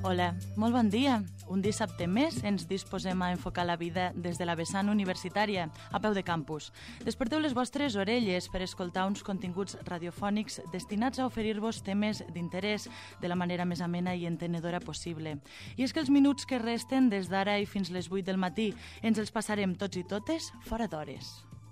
Hola, molt bon dia. Un dissabte més ens disposem a enfocar la vida des de la vessant universitària, a peu de campus. Desperteu les vostres orelles per escoltar uns continguts radiofònics destinats a oferir-vos temes d'interès de la manera més amena i entenedora possible. I és que els minuts que resten des d'ara i fins les 8 del matí ens els passarem tots i totes fora d'hores.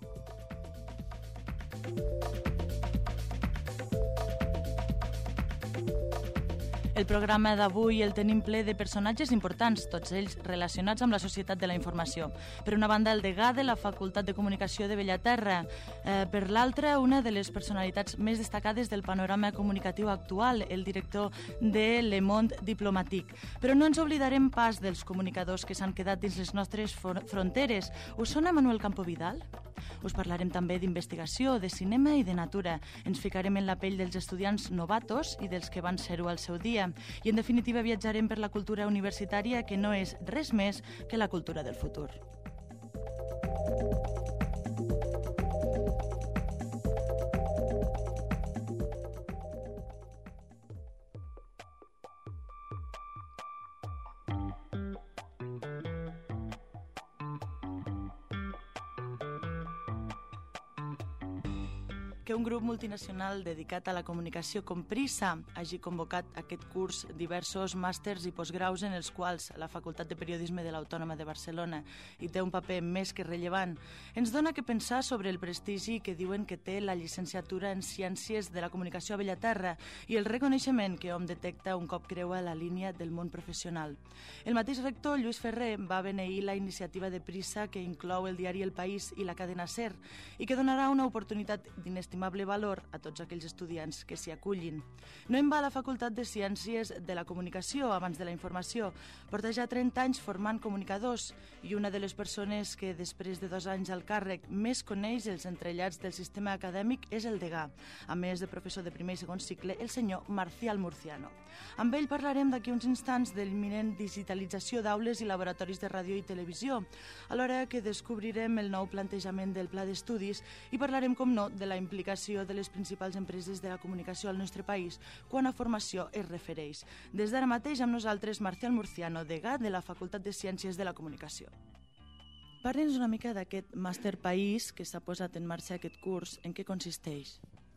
El programa d'avui el tenim ple de personatges importants, tots ells relacionats amb la societat de la informació. Per una banda, el degà de la Facultat de Comunicació de Bellaterra. Per l'altra, una de les personalitats més destacades del panorama comunicatiu actual, el director de Le Monde Diplomatique. Però no ens oblidarem pas dels comunicadors que s'han quedat dins les nostres fronteres. Us sona Manuel Campo Vidal? Us parlarem també d'investigació, de cinema i de natura. Ens ficarem en la pell dels estudiants novatos i dels que van ser-ho al seu dia. I en definitiva viatjarem per la cultura universitària, que no és res més que la cultura del futur. Que un grup multinacional dedicat a la comunicació com Prisa hagi convocat aquest curs diversos màsters i postgraus en els quals la Facultat de Periodisme de l'Autònoma de Barcelona hi té un paper més que rellevant, ens dona que pensar sobre el prestigi que diuen que té la llicenciatura en Ciències de la Comunicació a Bellaterra i el reconeixement que hom detecta un cop creua la línia del món professional. El mateix rector, Lluís Ferrer, va beneir la iniciativa de Prisa que inclou el diari El País i la cadena SER i que donarà una oportunitat d'inestimable valor a tots aquells estudiants que s'hi acullin. No en va la Facultat de Ciències de la Comunicació abans de la Informació. Porta ja 30 anys formant comunicadors i una de les persones que després de 2 anys al càrrec més coneix els entrellats del sistema acadèmic és el degà, a més de professor de primer i segon cicle, el senyor Marcial Murciano. Amb ell parlarem d'aquí uns instants de l'imminent digitalització d'aules i laboratoris de ràdio i televisió, alhora que descobrirem el nou plantejament del pla d'estudis i parlarem, com no, de la implicació de les principals empreses de la comunicació al nostre país quan a formació es refereix. Des d'ara mateix amb nosaltres Marcial Murciano, degà de la Facultat de Ciències de la Comunicació. Parli'ns una mica d'aquest màster país que s'ha posat en marxa aquest curs. En què consisteix?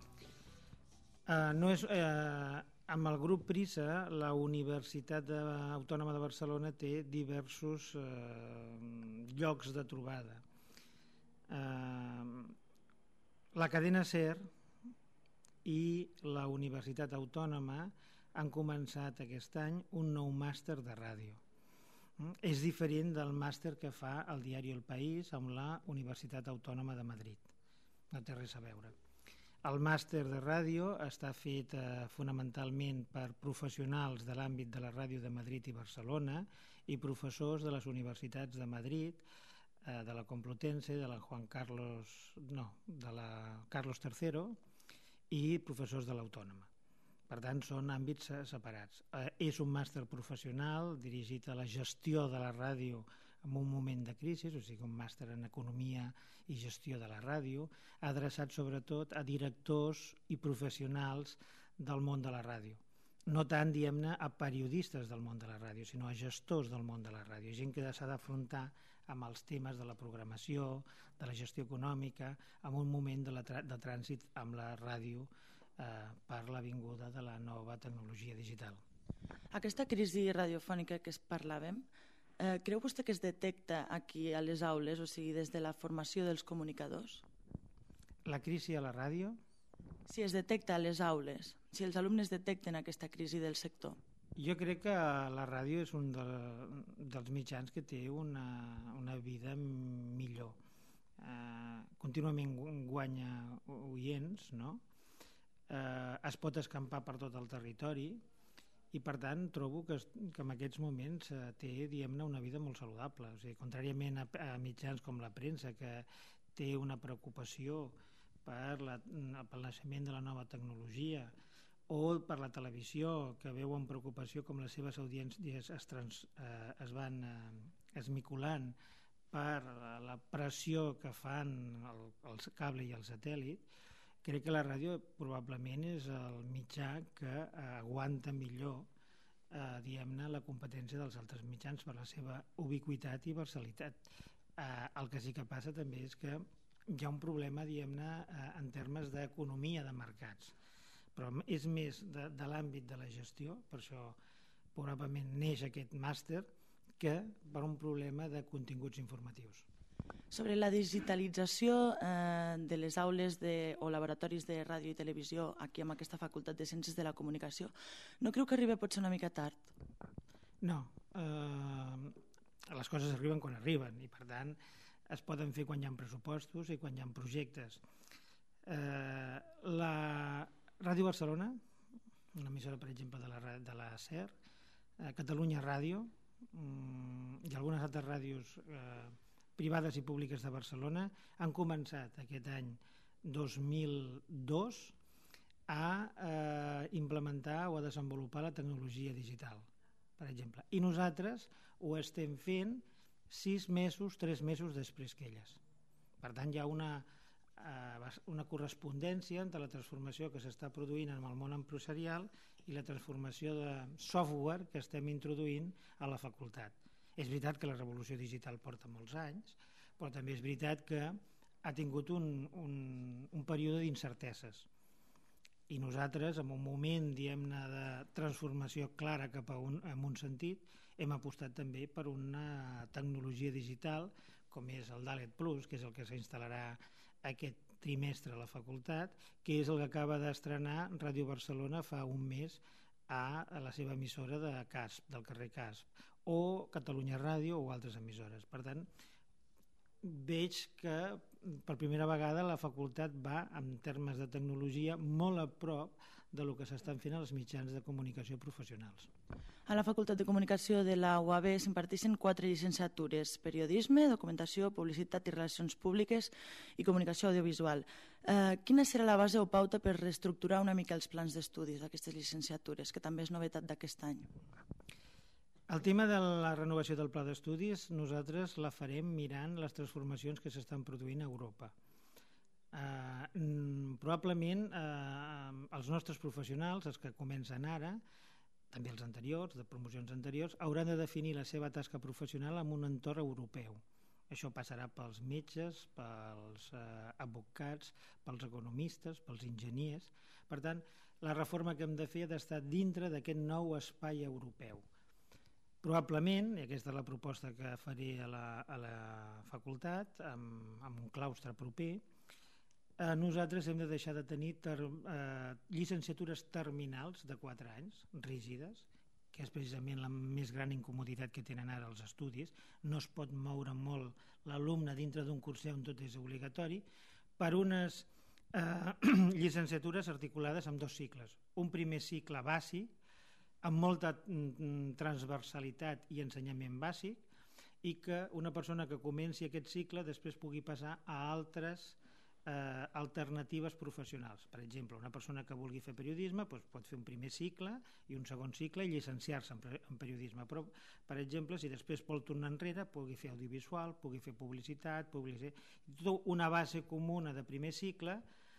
Amb el grup Prisa, la Universitat Autònoma de Barcelona té diversos llocs de trobada. La cadena SER i la Universitat Autònoma han començat aquest any un nou màster de ràdio. És diferent del màster que fa el diari El País amb la Universitat Autònoma de Madrid. No té res a veure. El màster de ràdio està fet fonamentalment per professionals de l'àmbit de la ràdio de Madrid i Barcelona i professors de les universitats de Madrid, de la Complutense, de la Carlos III i professors de l'Autònoma. Per tant, són àmbits separats. És un màster professional dirigit a la gestió de la ràdio en un moment de crisi, o sigui, un màster en economia i gestió de la ràdio, adreçat sobretot a directors i professionals del món de la ràdio. No tant, diguem-ne, a periodistes del món de la ràdio, sinó a gestors del món de la ràdio, gent que s'ha d'afrontar amb els temes de la programació, de la gestió econòmica, en un moment de trànsit amb la ràdio per l'avinguda de la nova tecnologia digital. Aquesta crisi radiofònica que parlàvem, creu vostè que es detecta aquí a les aules, o sigui, des de la formació dels comunicadors? La crisi a la ràdio? Si es detecta a les aules, si els alumnes detecten aquesta crisi del sector. Jo crec que la ràdio és un dels mitjans que té una vida millor. Contínuament guanya oients, no? Es pot escampar per tot el territori i per tant trobo que en aquests moments té, diguem-ne, una vida molt saludable. O sigui, contràriament a mitjans com la premsa, que té una preocupació pel naixement de la nova tecnologia, o per la televisió, que veu amb preocupació com les seves audiències es van esmiculant per la pressió que fan el cable i el satèl·lit. Crec que la ràdio probablement és el mitjà que aguanta millor diguem-ne, la competència dels altres mitjans per la seva ubiquitat i versalitat. El que sí que passa també és que hi ha un problema, diguem-ne, en termes d'economia de mercats, però és més de l'àmbit de la gestió, per això probablement neix aquest màster, que per un problema de continguts informatius. Sobre la digitalització de les aules o laboratoris de ràdio i televisió aquí amb aquesta Facultat de Ciències de la Comunicació, no creu que arriba potser una mica tard? No, les coses arriben quan arriben i per tant es poden fer quan hi ha pressupostos i quan hi ha projectes. La Ràdio Barcelona, una emissora per exemple de la SER, Catalunya Ràdio i algunes altres ràdios privades i públiques de Barcelona han començat aquest any 2002 a implementar o a desenvolupar la tecnologia digital, per exemple. I nosaltres ho estem fent 3 mesos després que elles. Per tant, hi ha una correspondència entre la transformació que s'està produint en el món empresarial i la transformació de software que estem introduint a la facultat. És veritat que la revolució digital porta molts anys, però també és veritat que ha tingut un període d'incerteses. I nosaltres, en un moment, diguem-ne, de transformació clara cap en un sentit, hem apostat també per una tecnologia digital, com és el DALET Plus, que és el que s'instal·larà aquest trimestre a la facultat, que és el que acaba d'estrenar Ràdio Barcelona fa un mes a la seva emissora de Casp, del carrer Casp, o Catalunya Ràdio o altres emissores. Per tant, veig que per primera vegada la facultat va, en termes de tecnologia, molt a prop del que s'estan fent als mitjans de comunicació professionals. A la Facultat de Comunicació de la UAB s'imparteixen 4 llicenciatures: periodisme, documentació, publicitat i relacions públiques i comunicació audiovisual. Quina serà la base o pauta per reestructurar una mica els plans d'estudis d'aquestes llicenciatures, que també és novetat d'aquest any? El tema de la renovació del pla d'estudis nosaltres la farem mirant les transformacions que s'estan produint a Europa. Probablement els nostres professionals, els que comencen ara, també els anteriors, de promocions anteriors, hauran de definir la seva tasca professional en un entorn europeu. Això passarà pels metges, pels advocats, pels economistes, pels enginyers. Per tant, la reforma que hem de fer ha d'estar dintre d'aquest nou espai europeu. Probablement, i aquesta és la proposta que faré a la facultat, amb un claustre proper, nosaltres hem de deixar de tenir llicenciatures terminals de 4 anys, rígides, que és precisament la més gran incomoditat que tenen ara els estudis. No es pot moure molt l'alumne dintre d'un curset on tot és obligatori, per unes llicenciatures articulades amb 2 cicles. Un primer cicle bàsic, amb molta transversalitat i ensenyament bàsic, i que una persona que comenci aquest cicle després pugui passar a altres alternatives professionals. Per exemple, una persona que vulgui fer periodisme pot fer un primer cicle i un segon cicle i llicenciar-se en periodisme, però, per exemple, si després vol tornar enrere, pugui fer audiovisual, pugui fer publicitat, una base comuna de primer cicle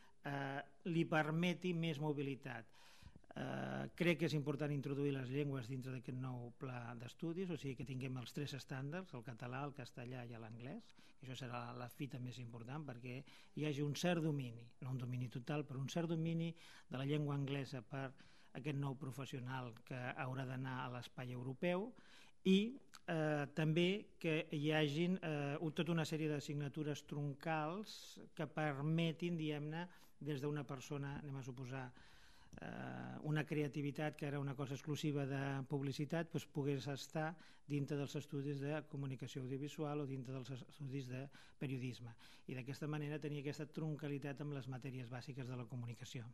li permeti més mobilitat. Crec que és important introduir les llengües dintre d'aquest nou pla d'estudis, o sigui que tinguem els 3 estàndards, el català, el castellà i l'anglès. Això serà la fita més important perquè hi hagi un cert domini, no un domini total, però un cert domini de la llengua anglesa per aquest nou professional que haurà d'anar a l'espai europeu, i també que hi hagin tota una sèrie d'assignatures troncals que permetin, diguem-ne, des d'una persona, anem a suposar, una creativitat que era una cosa exclusiva de publicitat, pogués estar dintre dels estudis de comunicació audiovisual o dintre dels estudis de periodisme, i d'aquesta manera tenir aquesta troncalitat amb les matèries bàsiques de la comunicació.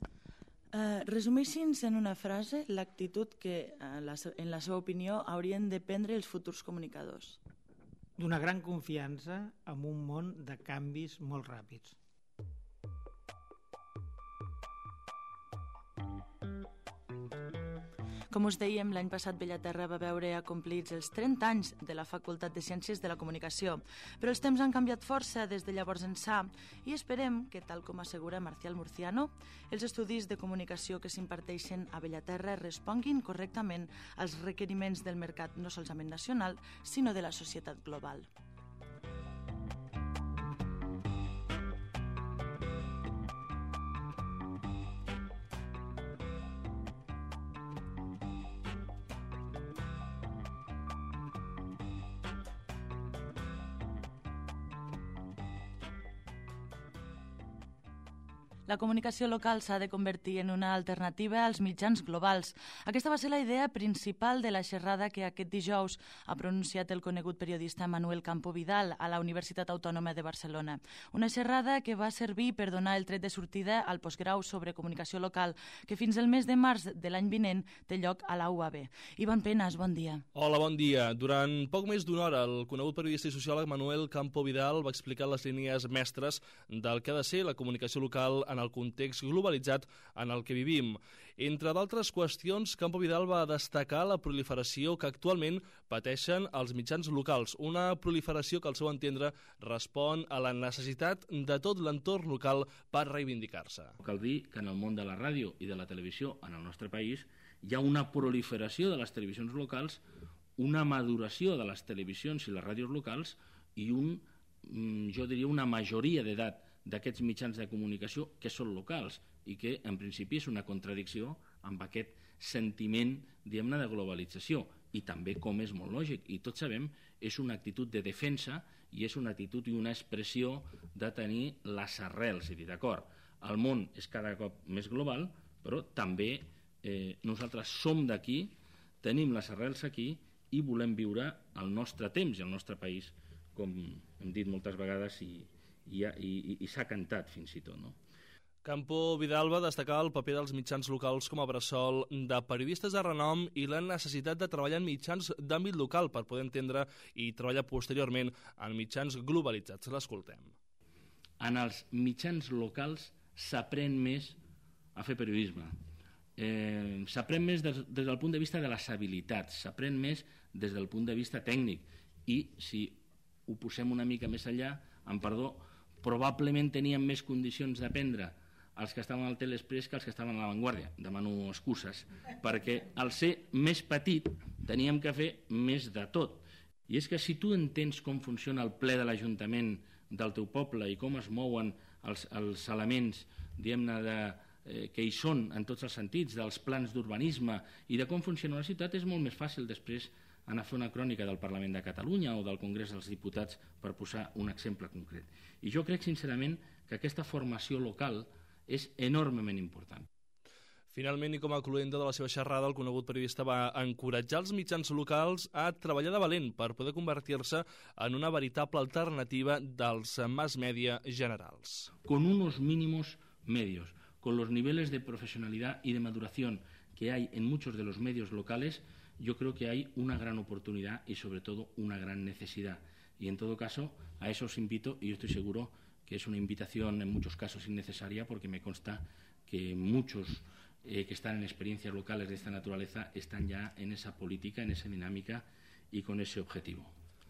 Resumeixi'ns en una frase l'actitud que, en la seva opinió, haurien de prendre els futurs comunicadors. D'una gran confiança en un món de canvis molt ràpids. Com us dèiem, l'any passat Bellaterra va veure acomplits els 30 anys de la Facultat de Ciències de la Comunicació, però els temps han canviat força des de llavors ençà i esperem que, tal com assegura Marcial Murciano, els estudis de comunicació que s'imparteixen a Bellaterra responguin correctament als requeriments del mercat no solament nacional, sinó de la societat global. La comunicació local s'ha de convertir en una alternativa als mitjans globals. Aquesta va ser la idea principal de la xerrada que aquest dijous ha pronunciat el conegut periodista Manuel Campo Vidal a la Universitat Autònoma de Barcelona. Una xerrada que va servir per donar el tret de sortida al postgrau sobre comunicació local que fins al mes de març de l'any vinent té lloc a la UAB. Ivan Penas, bon dia. Hola, bon dia. Durant poc més d'una hora, el conegut periodista i sociòleg Manuel Campo Vidal va explicar les línies mestres del que ha de ser la comunicació local en el context globalitzat en el que vivim. Entre d'altres qüestions, Campo Vidal va destacar la proliferació que actualment pateixen els mitjans locals, una proliferació que al seu entendre respon a la necessitat de tot l'entorn local per reivindicar-se. Cal dir que en el món de la ràdio i de la televisió en el nostre país hi ha una proliferació de les televisions locals, una maduració de les televisions i les ràdios locals i jo diria una majoria d'edat d'aquests mitjans de comunicació que són locals i que en principi és una contradicció amb aquest sentiment, diguem-ne, de globalització i també, com és molt lògic i tots sabem, és una actitud de defensa i és una actitud i una expressió de tenir les arrels, és a dir, d'acord, el món és cada cop més global, però també nosaltres som d'aquí, tenim les arrels aquí i volem viure el nostre temps i el nostre país, com hem dit moltes vegades i s'ha cantat fins i tot, no? Campo Vidal va destacar el paper dels mitjans locals com a bressol de periodistes de renom i la necessitat de treballar en mitjans d'àmbit local per poder entendre i treballar posteriorment en mitjans globalitzats. L'escoltem. En els mitjans locals s'aprèn més a fer periodisme. S'aprèn més des del punt de vista de les habilitats, s'aprèn més des del punt de vista tècnic i si ho posem una mica més enllà, amb perdó, probablement teníem més condicions d'aprendre els que estaven al Teleexpress que els que estaven a La Vanguardia. Demano excuses, perquè al ser més petit teníem que fer més de tot. I és que si tu entens com funciona el ple de l'Ajuntament del teu poble i com es mouen els elements, diguem-ne, que hi són en tots els sentits, dels plans d'urbanisme i de com funciona la ciutat, és molt més fàcil després anar a fer una crònica del Parlament de Catalunya o del Congrés dels Diputats per posar un exemple concret. I jo crec sincerament que aquesta formació local és enormement important. Finalment, i com a cluenda de la seva xerrada, el conegut periodista va encoratjar els mitjans locals a treballar de valent per poder convertir-se en una veritable alternativa dels mass media generals. Con unos mínimos medios, con los niveles de profesionalidad y de maduración que hay en muchos de los medios locales, yo creo que hay una gran oportunidad y sobre todo una gran necesidad. Y en todo caso, a eso os invito y yo estoy seguro que es una invitación en muchos casos innecesaria porque me consta que muchos que están en experiencias locales de esta naturaleza están ya en esa política, en esa dinámica y con ese objetivo.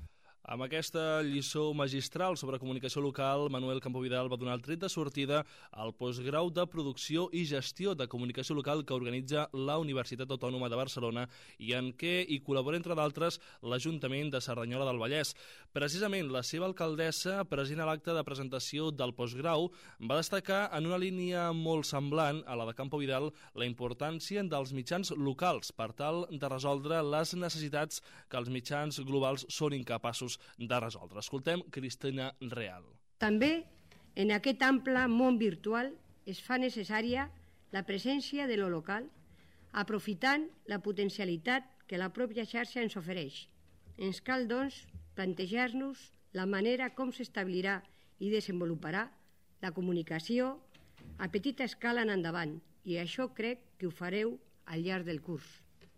Amb aquesta lliçó magistral sobre comunicació local, Manuel Campo Vidal va donar el tret de sortida al postgrau de Producció i Gestió de Comunicació Local que organitza la Universitat Autònoma de Barcelona i en què hi col·labora, entre d'altres, l'Ajuntament de Cerdanyola del Vallès. Precisament, la seva alcaldessa, present a l'acte de presentació del postgrau, va destacar en una línia molt semblant a la de Campo Vidal la importància dels mitjans locals per tal de resoldre les necessitats que els mitjans globals són incapaços de resoldre. Escoltem Cristina Real. També en aquest ample món virtual es fa necessària la presència de lo local, aprofitant la potencialitat que la pròpia xarxa ens ofereix. Ens cal, doncs, plantejar-nos la manera com s'establirà i desenvoluparà la comunicació a petita escala en endavant, i això crec que ho fareu al llarg del curs.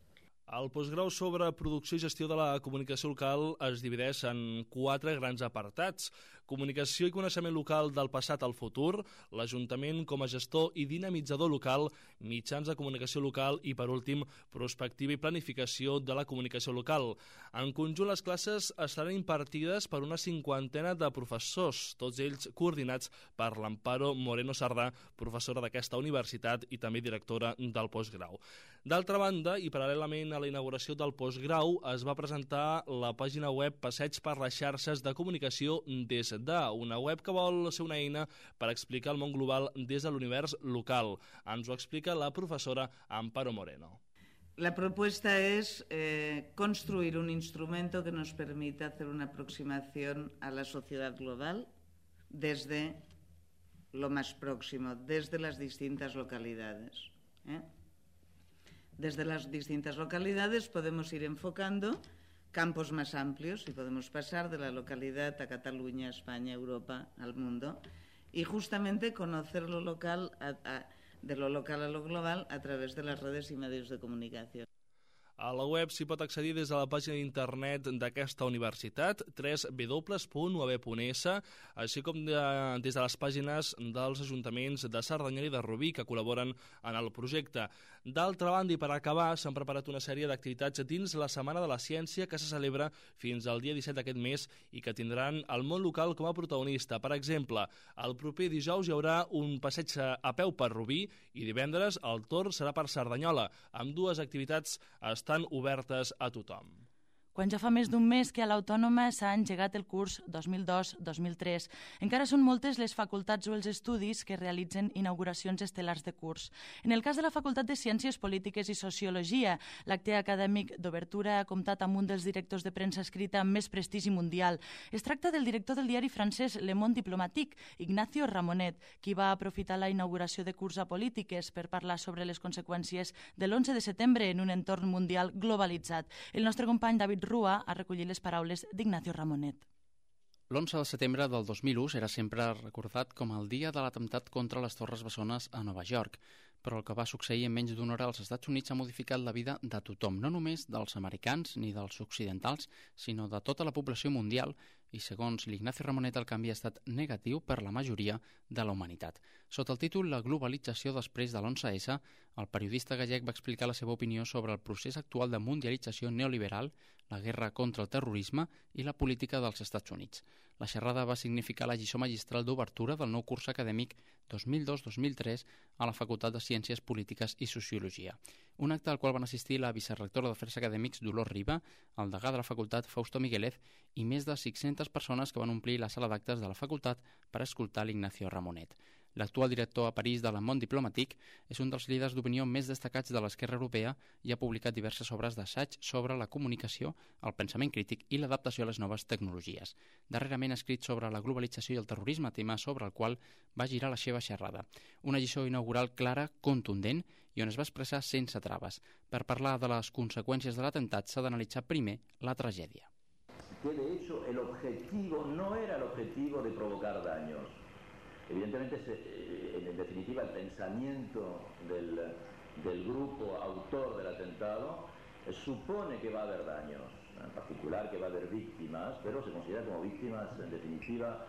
El postgrau sobre producció i gestió de la comunicació local es divideix en 4 grans apartats. Comunicació i coneixement local del passat al futur, l'Ajuntament com a gestor i dinamitzador local, mitjans de comunicació local i, per últim, prospectiva i planificació de la comunicació local. En conjunt, les classes estaran impartides per una 50ena de professors, tots ells coordinats per l'Amparo Moreno Sardà, professora d'aquesta universitat i també directora del postgrau. D'altra banda, i paral·lelament a la inauguració del postgrau, es va presentar la pàgina web Passeig per les xarxes de comunicació des de, una web que vol ser una eina per explicar el món global des de l'univers local. Ens ho explica la professora Amparo Moreno. La propuesta es construir un instrumento que nos permita hacer una aproximación a la sociedad global desde lo más próximo, desde las distintas localidades. Desde las distintas localidades podemos ir enfocando campos más amplios y podemos pasar de la localidad a Cataluña, España, Europa, al mundo, y justamente conocer lo local de lo local a lo global a través de las redes y medios de comunicación. A la web s'hi pot accedir des de la pàgina d'internet d'aquesta universitat, www.uab.es, així com des de les pàgines dels ajuntaments de Cerdanyola i de Rubí que col·laboren en el projecte. D'altra banda, i per acabar, s'han preparat una sèrie d'activitats dins la Setmana de la Ciència que se celebra fins al dia 17 d'aquest mes i que tindran el món local com a protagonista. Per exemple, el proper dijous hi haurà un passeig a peu per Rubí i divendres el torn serà per Cerdanyola. Ambdues activitats estan obertes a tothom. Quan ja fa més d'un mes que a l'Autònoma s'ha engegat el curs 2002-2003, encara són moltes les facultats o els estudis que realitzen inauguracions estel·lars de curs. En el cas de la Facultat de Ciències Polítiques i Sociologia, l'acte acadèmic d'obertura ha comptat amb un dels directors de premsa escrita amb més prestigi mundial. Es tracta del director del diari francès Le Monde Diplomatique, Ignacio Ramonet, qui va aprofitar la inauguració de curs a Polítiques per parlar sobre les conseqüències de l'11 de setembre en un entorn mundial globalitzat. El nostre company David Rua ha recollit les paraules d'Ignacio Ramonet. L'11 de setembre del 2001 era sempre recordat com el dia de l'atemptat contra les Torres Bessones a Nova York, però el que va succeir en menys d'una hora als Estats Units ha modificat la vida de tothom, no només dels americans ni dels occidentals, sinó de tota la població mundial, i segons l'Ignacio Ramonet el canvi ha estat negatiu per la majoria de la humanitat. Sota el títol La globalització després de l'11S, el periodista gallec va explicar la seva opinió sobre el procés actual de mundialització neoliberal, la guerra contra el terrorisme i la política dels Estats Units. La xerrada va significar la lliçó magistral d'obertura del nou curs acadèmic 2002-2003 a la Facultat de Ciències Polítiques i Sociologia. Un acte al qual van assistir la vicerectora d'Afers Acadèmics Dolors Riba, el degà de la facultat Fausto Miguelez i més de 600 persones que van omplir la sala d'actes de la facultat per escoltar l'Ignacio Ramonet. L'actual director a París de Le Monde Diplomatique és un dels líders d'opinió més destacats de l'esquerra europea i ha publicat diverses obres d'assaig sobre la comunicació, el pensament crític i l'adaptació a les noves tecnologies. Darrerament ha escrit sobre la globalització i el terrorisme, tema sobre el qual va girar la seva xerrada. Una lliçó inaugural clara, contundent i on es va expressar sense traves. Per parlar de les conseqüències de l'atemptat s'ha d'analitzar primer la tragèdia. Que de hecho el objetivo no era el objetivo de provocar daños. Evidentemente, en definitiva, el pensamiento del grupo autor del atentado supone que va a haber daños, en particular que va a haber víctimas, pero se considera como víctimas, en definitiva,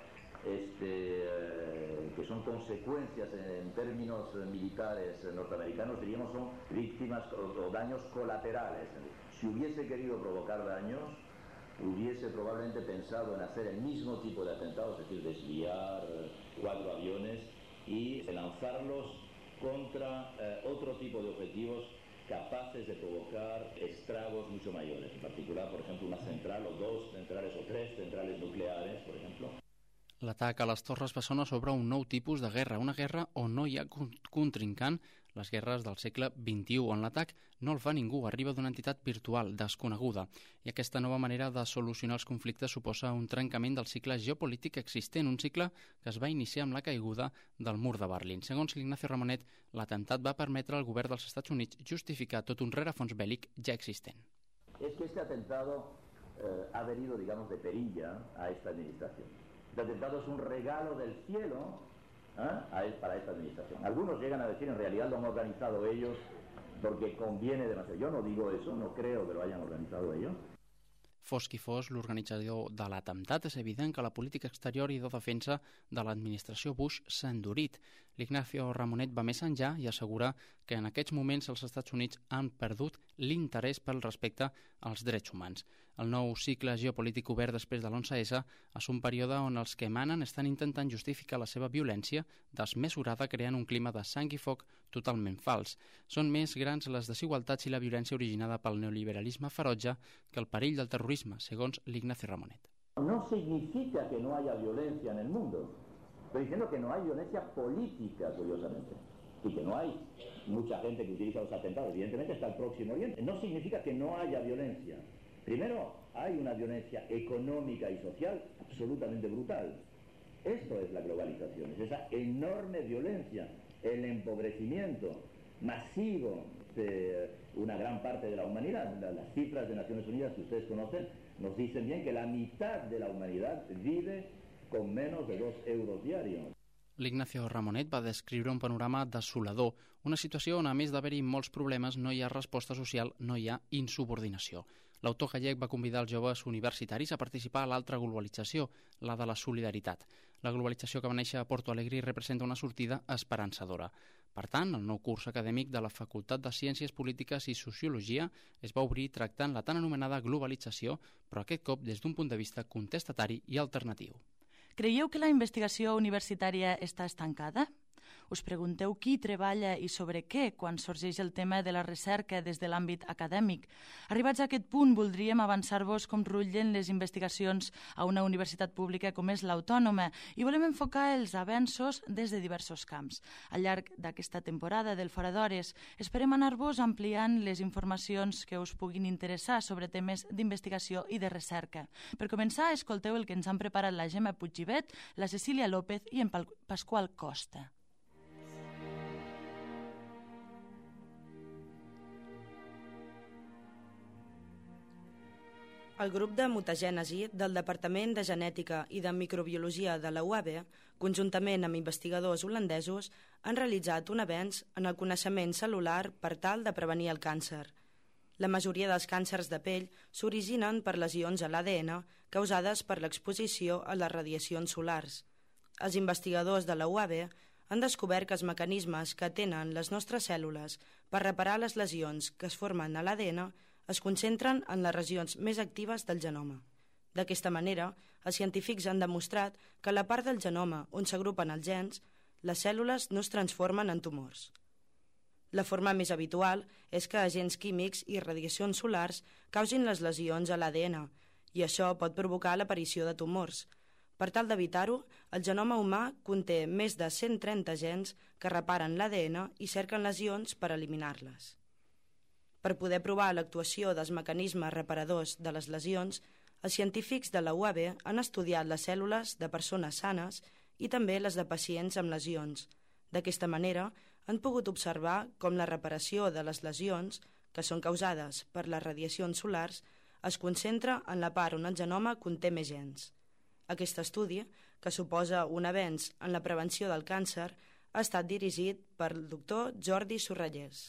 que son consecuencias en términos militares norteamericanos, diríamos, son víctimas o daños colaterales. Si hubiese querido provocar daños, hubiese probablemente pensado en hacer el mismo tipo de atentados, es decir, desviar 4 aviones y lanzarlos contra otro tipo de objetivos capaces de provocar estragos mucho mayores. En particular, por ejemplo, una central o 2 centrales o 3 centrales nucleares, por ejemplo. L'atac a les Torres Bessones obre un nou tipus de guerra, una guerra on no hi ha contrincant, les guerres del segle XXI, on l'atac no el fa ningú, arriba d'una entitat virtual, desconeguda, i aquesta nova manera de solucionar els conflictes suposa un trencament del cicle geopolític existent, un cicle que es va iniciar amb la caiguda del mur de Berlín. Segons l'Ignacio Ramonet, l'atemptat va permetre al govern dels Estats Units justificar tot un rerefons bèl·lic ja existent. Es que este atentado ha venido, digamos, de perilla a esta administración. El atentado es un regalo del cielo para esta administración. Algunos llegan a decir, en realidad lo han organizado ellos porque conviene demasiado. Yo no digo eso, no creo que lo hayan organizado ellos. Fos qui fos l'organitzador de l'atemptat, és evident que la política exterior i de defensa de l'administració Bush s'ha endurit. L'Ignacio Ramonet va més enllà i assegura que en aquests moments els Estats Units han perdut l'interès pel respecte als drets humans. El nou cicle geopolític obert després de l'11S és un període on els que manen estan intentant justificar la seva violència desmesurada creant un clima de sang i foc totalment fals. Són més grans les desigualtats i la violència originada pel neoliberalisme ferotge que el perill del terrorisme, segons l'Ignacio Ramonet. No significa que no haya violencia en el mundo. Estoy diciendo que no hay violencia política, curiosamente. Y que no hay mucha gente que utiliza los atentados. Evidentemente está el Próximo Oriente. No significa que no haya violencia. Primero, hay una violencia económica y social absolutamente brutal. Esto es la globalización, es esa enorme violencia, el empobrecimiento masivo de una gran parte de la humanidad. Las cifras de Naciones Unidas que ustedes conocen nos dicen bien que la mitad de la humanidad vive con menos de 2 euros diarios. L'Ignacio Ramonet va descriure un panorama desolador, una situació on, a més d'haver-hi molts problemes, no hi ha resposta social, no hi ha insubordinació. L'autor gallec va convidar els joves universitaris a participar a l'altra globalització, la de la solidaritat. La globalització que va néixer a Porto Alegre representa una sortida esperançadora. Per tant, el nou curs acadèmic de la Facultat de Ciències Polítiques i Sociologia es va obrir tractant la tan anomenada globalització, però aquest cop des d'un punt de vista contestatari i alternatiu. Creieu que la investigació universitària està estancada? Us pregunteu qui treballa i sobre què quan sorgeix el tema de la recerca des de l'àmbit acadèmic. Arribats a aquest punt, voldríem avançar-vos com rutllen les investigacions a una universitat pública com és l'Autònoma i volem enfocar els avenços des de diversos camps. Al llarg d'aquesta temporada del Fora d'Hores, esperem anar-vos ampliant les informacions que us puguin interessar sobre temes d'investigació i de recerca. Per començar, escolteu el que ens han preparat la Gemma Puiggivet, la Cecília López i en Pasqual Costa. El grup de mutagènesi del Departament de Genètica i de Microbiologia de la UAB, conjuntament amb investigadors holandesos, han realitzat un avenç en el coneixement cel·lular per tal de prevenir el càncer. La majoria dels càncers de pell s'originen per lesions a l'ADN causades per l'exposició a les radiacions solars. Els investigadors de la UAB han descobert que els mecanismes que tenen les nostres cèl·lules per reparar les lesions que es formen a l'ADN es concentren en les regions més actives del genoma. D'aquesta manera, els científics han demostrat que a la part del genoma on s'agrupen els gens, les cèl·lules no es transformen en tumors. La forma més habitual és que agents químics i radiacions solars causin les lesions a l'ADN, i això pot provocar l'aparició de tumors. Per tal d'evitar-ho, el genoma humà conté més de 130 gens que reparen l'ADN i cerquen lesions per eliminar-les. Per poder provar l'actuació dels mecanismes reparadors de les lesions, els científics de la UAB han estudiat les cèl·lules de persones sanes i també les de pacients amb lesions. D'aquesta manera, han pogut observar com la reparació de les lesions, que són causades per les radiacions solars, es concentra en la part on el genoma conté més gens. Aquest estudi, que suposa un avenç en la prevenció del càncer, ha estat dirigit per el doctor Jordi Sorrellers.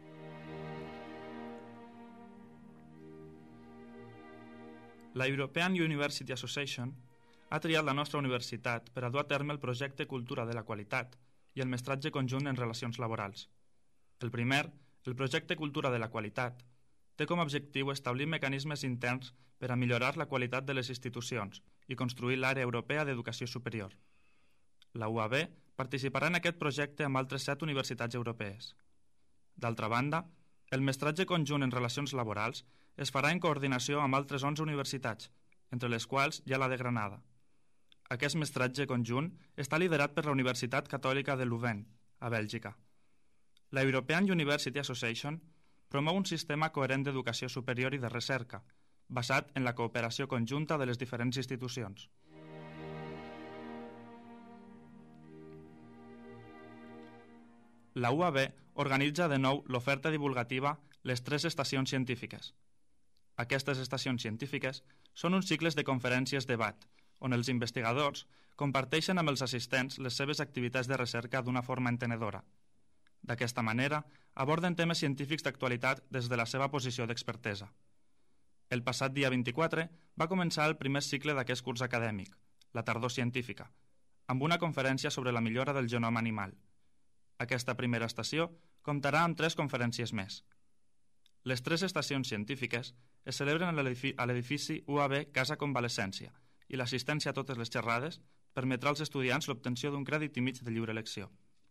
La European University Association ha triat la nostra universitat per a dur a terme el projecte Cultura de la Qualitat i el mestratge conjunt en relacions laborals. El primer, el projecte Cultura de la Qualitat, té com a objectiu establir mecanismes interns per a millorar la qualitat de les institucions i construir l'àrea europea d'educació superior. La UAB participarà en aquest projecte amb altres 7 universitats europees. D'altra banda, el mestratge conjunt en relacions laborals es farà en coordinació amb altres 11 universitats, entre les quals hi ha la de Granada. Aquest mestratge conjunt està liderat per la Universitat Catòlica de Leuven, a Bèlgica. La European University Association promou un sistema coherent d'educació superior i de recerca, basat en la cooperació conjunta de les diferents institucions. La UAB organitza de nou l'oferta divulgativa Les 3 estacions científiques. Aquestes estacions científiques són uns cicles de conferències-debat, on els investigadors comparteixen amb els assistents les seves activitats de recerca d'una forma entenedora. D'aquesta manera, aborden temes científics d'actualitat des de la seva posició d'expertesa. El passat dia 24 va començar el primer cicle d'aquest curs acadèmic, la tardor científica, amb una conferència sobre la millora del genoma animal. Aquesta primera estació comptarà amb 3 conferències més. Les 3 estacions científiques es celebren a l'edifici UAB Casa Convalescència i l'assistència a totes les xerrades permetrà als estudiants l'obtenció d'un crèdit i mig de lliure elecció.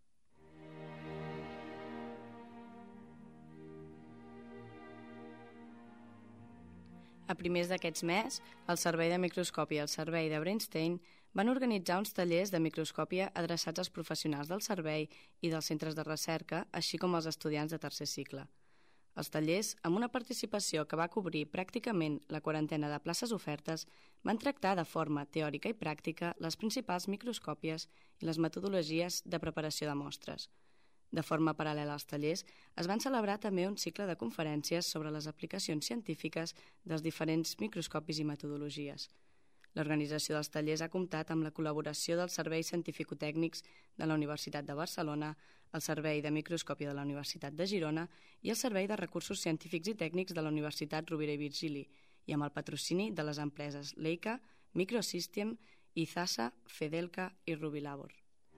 A primers d'aquests mes, el Servei de Microscòpia i el Servei de Bernstein van organitzar uns tallers de microscòpia adreçats als professionals del servei i dels centres de recerca, així com als estudiants de tercer cicle. Els tallers, amb una participació que va cobrir pràcticament la 40ena de places ofertes, van tractar de forma teòrica i pràctica les principals microscòpies i les metodologies de preparació de mostres. De forma paral·lela als tallers, es van celebrar també un cicle de conferències sobre les aplicacions científiques dels diferents microscopis i metodologies. L'organització dels tallers ha comptat amb la col·laboració dels serveis científico-tècnics de la Universitat de Barcelona, el Servei de Microscòpia de la Universitat de Girona i el Servei de Recursos Científics i Tècnics de la Universitat Rovira i Virgili, i amb el patrocini de les empreses Leica, Microsystem, Izasa, Fedelca i Rubilabor.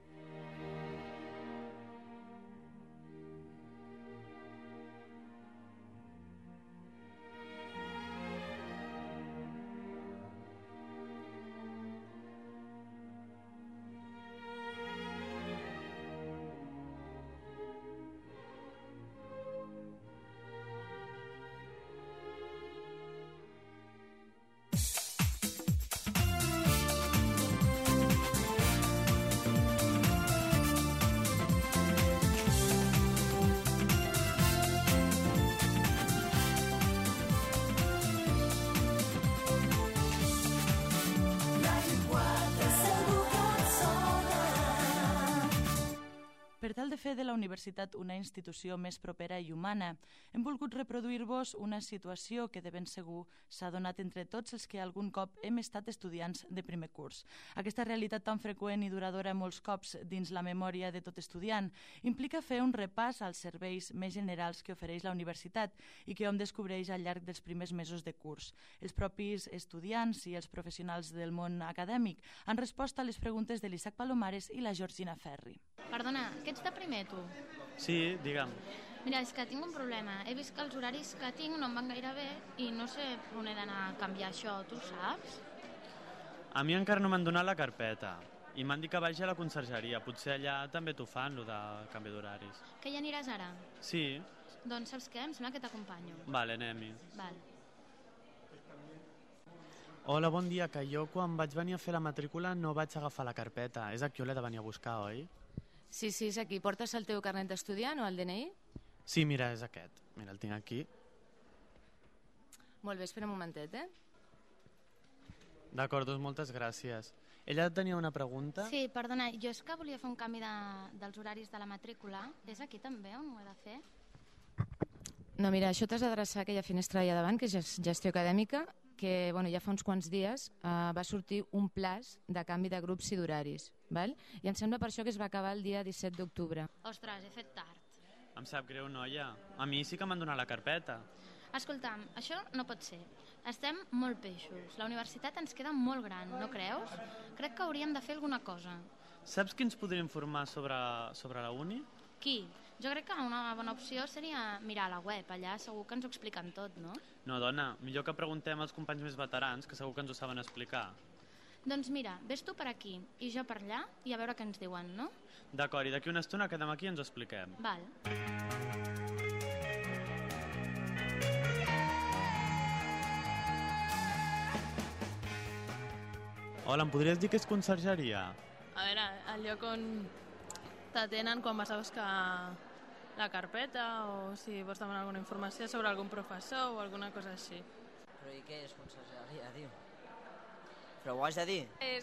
Per tal de fer de la universitat una institució més propera i humana, hem volgut reproduir-vos una situació que de ben segur s'ha donat entre tots els que algun cop hem estat estudiants de primer curs. Aquesta realitat tan freqüent i duradora molts cops dins la memòria de tot estudiant implica fer un repàs als serveis més generals que ofereix la universitat i que hom descobreix al llarg dels primers mesos de curs. Els propis estudiants i els professionals del món acadèmic han respost a les preguntes de l'Isaac Palomares i la Georgina Ferri. Perdona, que ets de primer, tu? Sí, digue'm. Mira, és que tinc un problema. He vist que els horaris que tinc no em van gaire bé i no sé on he d'anar a canviar això, tu saps? A mi encara no m'han donat la carpeta i m'han dit que vagi a la consergeria. Potser allà també t'ho fan, lo de canvi d'horaris. Que hi aniràs ara? Sí. Doncs saps què? Em sembla que t'acompanyo. Vale, anem-hi. Vale. Hola, bon dia, que jo quan vaig venir a fer la matrícula no vaig agafar la carpeta. És aquí on l'he de venir a buscar, oi? Sí, és aquí. Portes el teu carnet d'estudiant o el DNI? Sí, mira, és aquest. Mira, el tinc aquí. Molt bé, espera un momentet, D'acord, doncs moltes gràcies. Ella tenia una pregunta? Sí, perdona, jo és que volia fer un canvi dels horaris de la matrícula. És aquí també on ho he de fer? No, mira, això t'has d'adreçar a aquella finestra allà davant, que és gestió acadèmica, que ja fa uns quants dies va sortir un plaç de canvi de grups i d'horaris, val? I em sembla per això que es va acabar el dia 17 d'octubre. Ostres, he fet tard. Em sap greu, noia. A mi sí que m'han donat la carpeta. Escolta'm, això no pot ser. Estem molt peixos. La universitat ens queda molt gran, no creus? Crec que hauríem de fer alguna cosa. Saps qui ens podria informar sobre la uni? Qui? Jo crec que una bona opció seria mirar a la web. Allà segur que ens ho expliquen tot, no? No, dona, millor que preguntem als companys més veterans, que segur que ens ho saben explicar. Doncs mira, ves tu per aquí i jo per allà i a veure què ens diuen, no? D'acord, i d'aquí una estona quedem aquí i ens ho expliquem. Val. Hola, em podries dir què és consergeria? A veure, el lloc on t'atenen quan vas a buscar la carpeta o si vols demanar alguna informació sobre algun professor o alguna cosa així. Però i què és consergeria, tio? Però ho has de dir?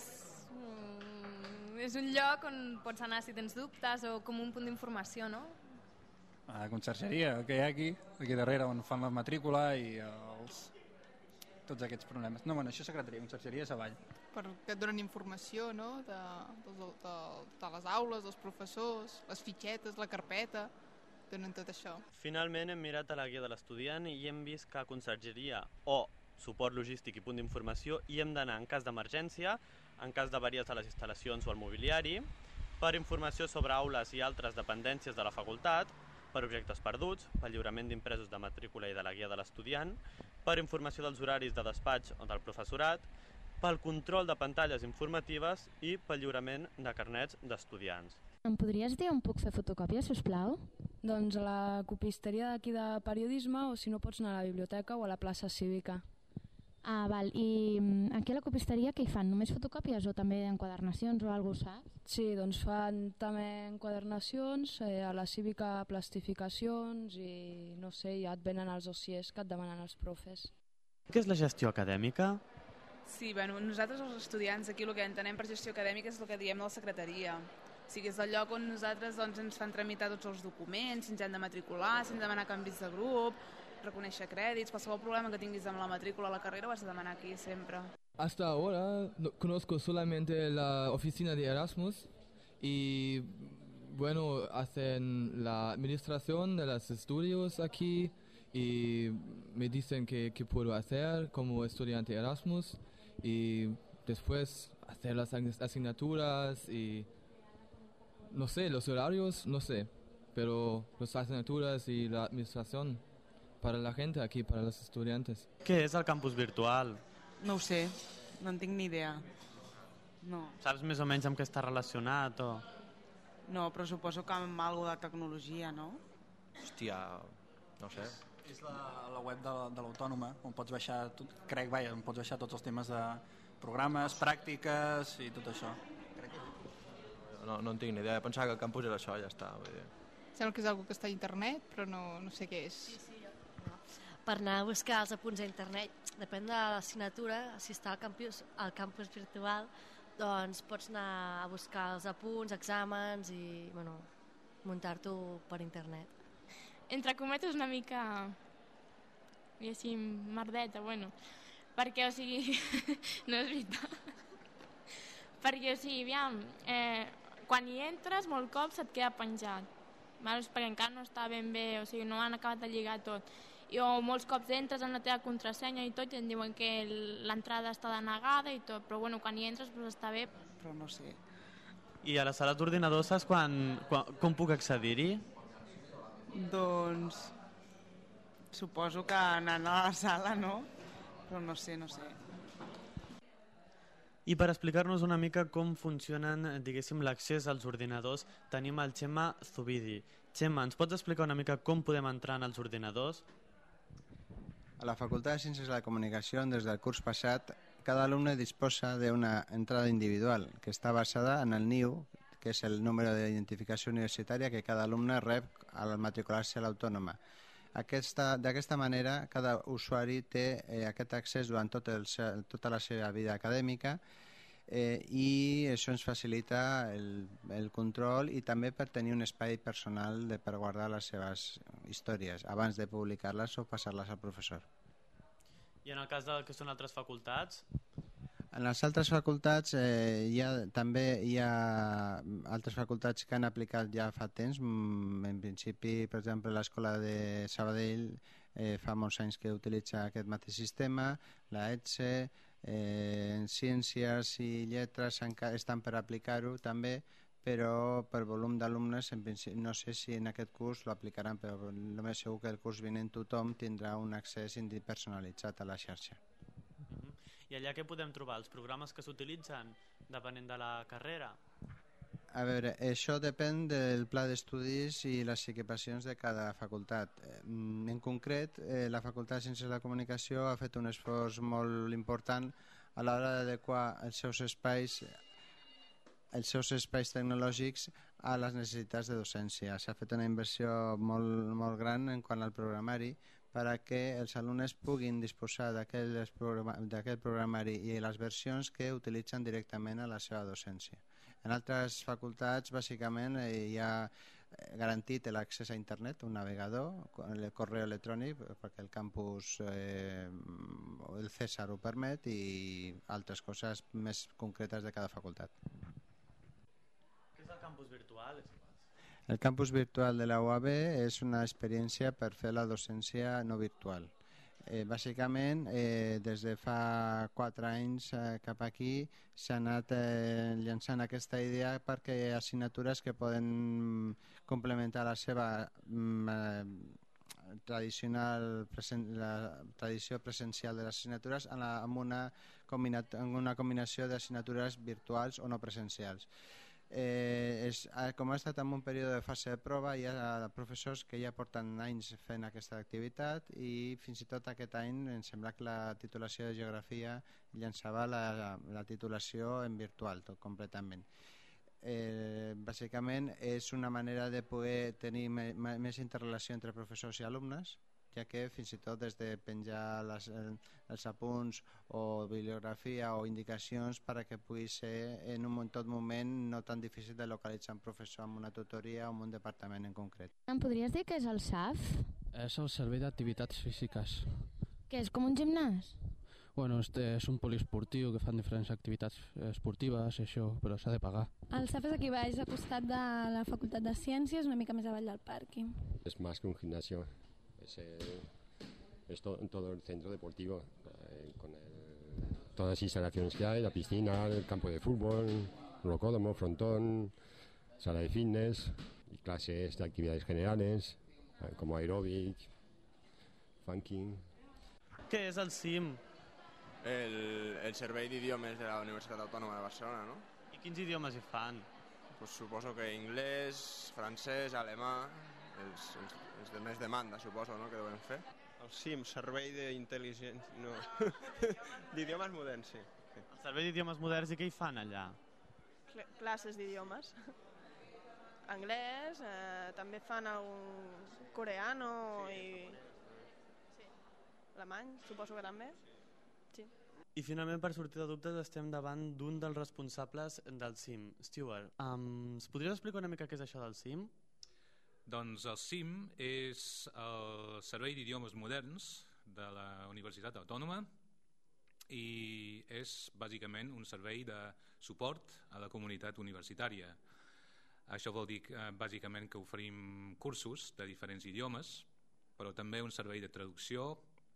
És un lloc on pots anar si tens dubtes o com un punt d'informació, no? A la consergeria, que hi ha aquí darrere, on fan la matrícula i tots aquests problemes. No, bueno, això és secretaria, consergeria és avall. Perquè et donen informació, no?, de les aules, dels professors, les fitxetes, la carpeta, donen tot això. Finalment hem mirat a la guia de l'estudiant i hem vist que consergeria o suport logístic i punt d'informació, i hem d'anar en cas d'emergència, en cas d'avaries a les instal·lacions o al mobiliari, per informació sobre aules i altres dependències de la facultat, per objectes perduts, per lliurament d'impresos de matrícula i de la guia de l'estudiant, per informació dels horaris de despatx o del professorat, pel control de pantalles informatives i pel lliurament de carnets d'estudiants. Em podries dir on puc fer fotocòpies, sisplau? Doncs a la copisteria d'aquí de periodisme, o si no pots anar a la biblioteca o a la plaça cívica. Ah, val. I aquí a la copisteria què hi fan? Només fotocòpies o també enquadernacions o alguna cosa, saps? Sí, doncs fan també enquadernacions, a la cívica plastificacions i no sé, ja et venen els dossiers que et demanen els profes. Què és la gestió acadèmica? Sí, bueno, nosaltres els estudiants aquí el que entenem per gestió acadèmica és el que diem de la secretaria. O sigui, és el lloc on nosaltres ens fan tramitar tots els documents, si ens hem de matricular, si hem de demanar canvis de grup, reconèixer crèdits, qualsevol problema que tinguis amb la matrícula a la carrera ho has de demanar aquí sempre. Hasta ahora conozco solamente la oficina de Erasmus y bueno, hacen la administración de los estudios aquí y me dicen qué puedo hacer como estudiante Erasmus y después hacer las asignaturas y no sé, los horarios, no sé, pero las asignaturas y la administración para la gente aquí, para los estudiantes. Què és el campus virtual? No ho sé, no en tinc ni idea. No. Saps més o menys amb què està relacionat o...? No, però suposo que amb alguna de tecnologia, no? Hòstia, no sé. És la web de l'Autònoma, on pots baixar, on pots baixar tots els temes de programes, pràctiques i tot això. No en tinc ni idea, pensava que el campus era això, ja està. Vull dir. Sembla que és una que està a internet, però no sé què és. Sí. Per anar a buscar els apunts a internet, depèn de l'assignatura, si està al campus virtual, doncs pots anar a buscar els apunts, exàmens i muntar-t'ho per internet. Entre cometes una mica, diguéssim, merdeta, perquè, o sigui, no és veritat. Perquè, o sigui, aviam, quan hi entres, molt cops et queda penjat, perquè encara no està ben bé, o sigui, no han acabat de lligar tot. O molts cops entres amb la teva contrasenya i tot i et diuen que l'entrada està denegada i tot, però quan hi entres està bé. Però no sé. I a la sala d'ordinador saps com puc accedir-hi? Doncs suposo que anant a la sala, no? Però no sé. I per explicar-nos una mica com funcionen, diguéssim, l'accés als ordinadors, tenim el Txema Zubidi. Txema, ens pots explicar una mica com podem entrar en els ordinadors? A la Facultad de Ciencias de la Comunicación, desde el curs passat, cada alumne disposa de una entrada individual que està basada en el NIU, que és el número d'identificació universitària que cada alumne rep al matricular-se a l'Autònoma. D'aquesta manera, cada usuari té aquest accés durant tota la seva vida acadèmica i això ens facilita el control i també per tenir un espai personal per guardar les seves històries abans de publicar-les o passar-les al professor. I en el cas que són altres facultats? En les altres facultats també hi ha altres facultats que han aplicat ja fa temps. En principi, per exemple, l'Escola de Sabadell fa molts anys que utilitza aquest mateix sistema, la ETSE, en Ciències i Lletres estan per aplicar-ho també, però per volum d'alumnes no sé si en aquest curs l'aplicaran, però el més segur que el curs vinent tothom tindrà un accés personalitzat a la xarxa. I allà què podem trobar? Els programes que s'utilitzen depenent de la carrera? A veure, això depèn del pla d'estudis i les equipacions de cada facultat. En concret, la Facultat de Ciències de la Comunicació ha fet un esforç molt important a l'hora d'adequar els seus espais tecnològics a les necessitats de docència. S'ha fet una inversió molt gran en quant al programari perquè els alumnes puguin disposar d'aquest programari i les versions que utilitzen directament a la seva docència. En altres facultats, bàsicament, hi ha garantit l'accés a internet, un navegador, el correu electrònic, perquè el campus, el César ho permet, i altres coses més concretes de cada facultat. Què és el campus virtual? El campus virtual de la UAB és una experiència per fer la docència no virtual. Bàsicament, des de fa 4 anys cap aquí s'ha anat llançant aquesta idea perquè assignatures que poden complementar la seva la tradició presencial de les assignatures amb una combinació d'assignatures virtuals o no presencials. Com ha estat en un període de fase de prova, hi ha professors que ja porten anys fent aquesta activitat i fins i tot aquest any em sembla que la titulació de Geografia llançava la titulació en virtual completament. Bàsicament és una manera de poder tenir més interrelació entre professors i alumnes, ja que fins i tot des de penjar els apunts o bibliografia o indicacions perquè pugui ser en tot moment no tan difícil de localitzar un professor amb una tutoria o en un departament en concret. Em podries dir què és el SAF? És el Servei d'Activitats Físiques. Que és com un gimnàs? Bueno, és un poliesportiu que fan diferents activitats esportives, això, però s'ha de pagar. El SAF és aquí baix, al costat de la Facultat de Ciències, una mica més avall del pàrquing. Es más que un gimnasio, es todo el centro deportivo, con todas las instalaciones que hay, la piscina, el campo de fútbol, rocódromo, frontón, sala de fitness, y clases de actividades generales, como aeróbic, funking. Què és el CIM? El Servei d'Idiomes de la Universitat Autònoma de Barcelona, no? I quins idiomes hi fan? Pues suposo que anglès, francès, alemà, els de més demanda, suposo, no?, que deuen fer. El CIM, Servei d'Intel·ligència... No. D'Idiomes Moderns, sí. El Servei d'Idiomes Moderns, i què hi fan allà? Classes d'idiomes. Anglès, també fan algun coreano i... Sí. Alemany, suposo que també. Sí. I finalment, per sortir de dubtes, estem davant d'un dels responsables del CIM, Stuart. Ens podries explicar una mica què és això del CIM? Doncs el CIM és el Servei d'Idiomes Moderns de la Universitat Autònoma i és bàsicament un servei de suport a la comunitat universitària. Això vol dir bàsicament que oferim cursos de diferents idiomes, però també un servei de traducció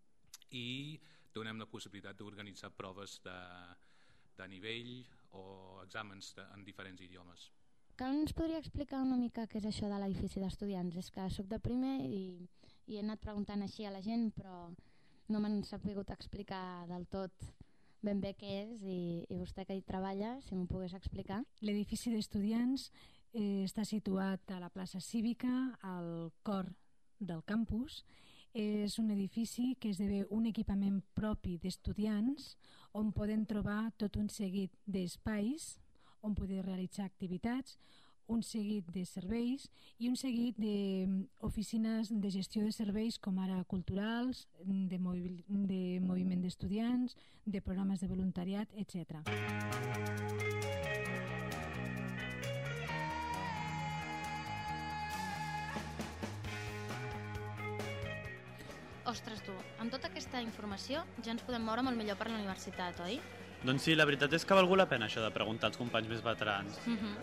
i donem la possibilitat d'organitzar proves de nivell o exàmens en diferents idiomes. Que ens podria explicar una mica què és això de l'edifici d'estudiants? És que soc de primer i he anat preguntant així a la gent, però no m'han sabut explicar del tot ben bé què és i vostè que hi treballa, si m'ho pogués explicar. L'edifici d'estudiants està situat a la plaça Cívica, al cor del campus. És un edifici que esdevé un equipament propi d'estudiants on poden trobar tot un seguit d'espais on poder realitzar activitats, un seguit de serveis i un seguit d'oficines de gestió de serveis com ara culturals, de moviment d'estudiants, de programes de voluntariat, etc. Ostres, tu, amb tota aquesta informació ja ens podem moure molt millor per la universitat, oi? Doncs sí, la veritat és que ha valgut la pena això de preguntar als companys més veterans.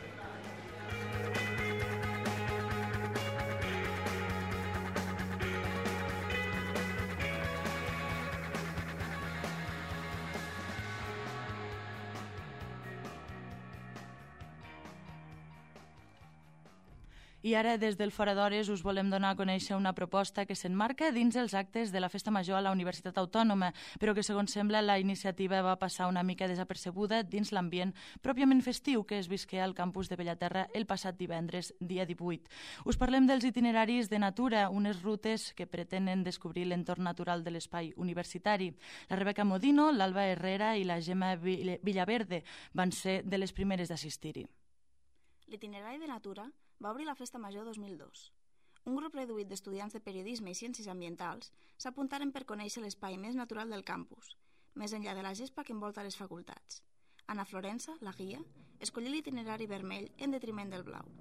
I ara, des del Fora d'Hores, us volem donar a conèixer una proposta que s'emmarca dins els actes de la Festa Major a la Universitat Autònoma, però que, segons sembla, la iniciativa va passar una mica desapercebuda dins l'ambient pròpiament festiu que es visqué al campus de Bellaterra el passat divendres, dia 18. Us parlem dels itineraris de natura, unes rutes que pretenen descobrir l'entorn natural de l'espai universitari. La Rebeca Modino, l'Alba Herrera i la Gemma Villaverde van ser de les primeres d'assistir-hi. L'itinerari de natura va obrir la Festa Major 2002. Un grup reduït d'estudiants de periodisme i ciències ambientals s'apuntaren per conèixer l'espai més natural del campus, més enllà de la gespa que envolta les facultats. Anna Florença, la guia, escollí l'itinerari vermell en detriment del blau.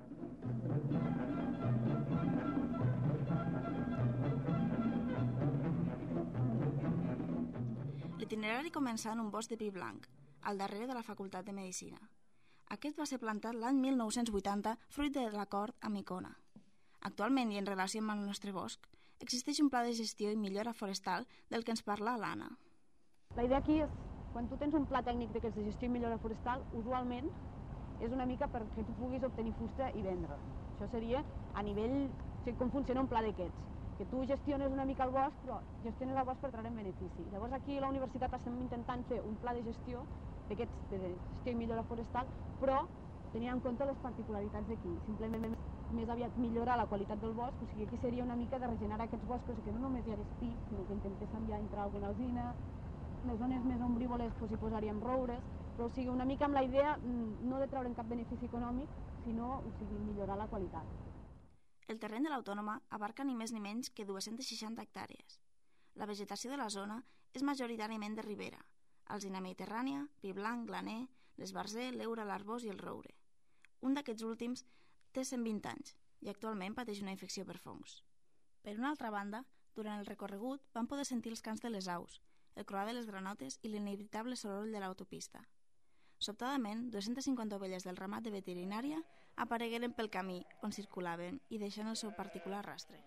L'itinerari comença en un bosc de pi blanc, al darrere de la Facultat de Medicina. Aquest va ser plantat l'any 1980 fruit de l'acord amb Icona. Actualment, i en relació amb el nostre bosc, existeix un pla de gestió i millora forestal del que ens parla l'Anna. La idea aquí és, quan tu tens un pla tècnic d'aquests de gestió i millora forestal, usualment és una mica perquè tu puguis obtenir fusta i vendre. Això seria a nivell, com funciona un pla d'aquests, que tu gestiones una mica el bosc, però gestiones el bosc per treure'n benefici. Llavors aquí a la universitat estem intentant fer un pla de gestió d'aquests de gestió i millora forestal, però tenint en compte les particularitats d'aquí. Simplement més aviat millorar la qualitat del bosc, o sigui, aquí seria una mica de regenerar aquests boscos, que no només hi hagués pi, sinó que intentéssim ja entrar alguna alzina, les zones més ombrívoles hi posaríem roures, però o sigui, una mica amb la idea no de treure'n cap benefici econòmic, sinó millorar la qualitat. El terreny de l'Autònoma abarca ni més ni menys que 260 hectàrees. La vegetació de la zona és majoritàriament de ribera, alzina mediterrània, pi blanc, glaner, l'esbarzer, l'eure, l'arbós i el roure. Un d'aquests últims té 120 anys i actualment pateix una infecció per fongs. Per una altra banda, durant el recorregut vam poder sentir els cants de les aus, el croar de les granotes i l'inevitable soroll de l'autopista. Sobtadament, 250 ovelles del ramat de veterinària aparegueren pel camí on circulaven i deixant el seu particular rastre.